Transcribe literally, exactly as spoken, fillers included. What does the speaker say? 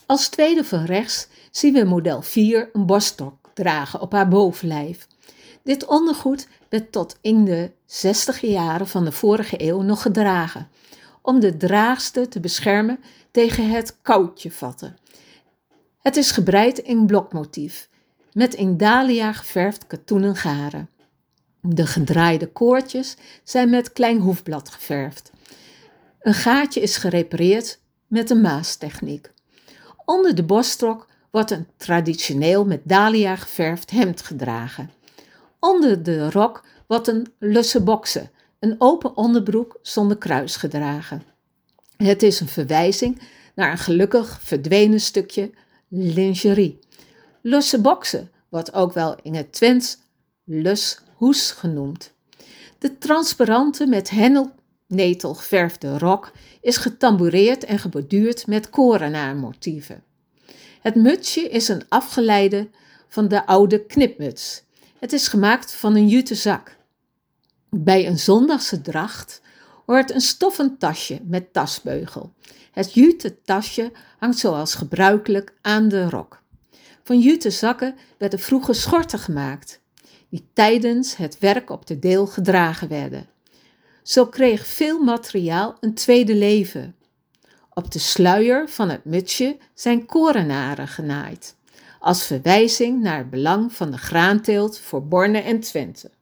Als tweede van rechts zien we model vier een borststok dragen op haar bovenlijf. Dit ondergoed werd tot in de zestiger jaren van de vorige eeuw nog gedragen, om de draagster te beschermen tegen het koudje vatten. Het is gebreid in blokmotief, met in dahlia geverfd katoenen garen. De gedraaide koordjes zijn met klein hoefblad geverfd. Een gaatje is gerepareerd met een maastechniek. Onder de borstrok wordt een traditioneel met dahlia geverfd hemd gedragen. Onder de rok wordt een lusse bokse, een open onderbroek zonder kruis gedragen. Het is een verwijzing naar een gelukkig verdwenen stukje lingerie. Lusse bokse wordt ook wel in het Twents lus hoes genoemd. De transparante met hendelnetel geverfde rok is getamboureerd en geborduurd met korenaarmotieven. Het mutsje is een afgeleide van de oude knipmuts. Het is gemaakt van een jute zak. Bij een zondagse dracht hoort een stoffen tasje met tasbeugel. Het jute tasje hangt zoals gebruikelijk aan de rok. Van jute zakken werden vroeger schorten gemaakt, die tijdens het werk op de deel gedragen werden. Zo kreeg veel materiaal een tweede leven. Op de sluier van het mutsje zijn korenaren genaaid, als verwijzing naar het belang van de graanteelt voor Borne en Twente.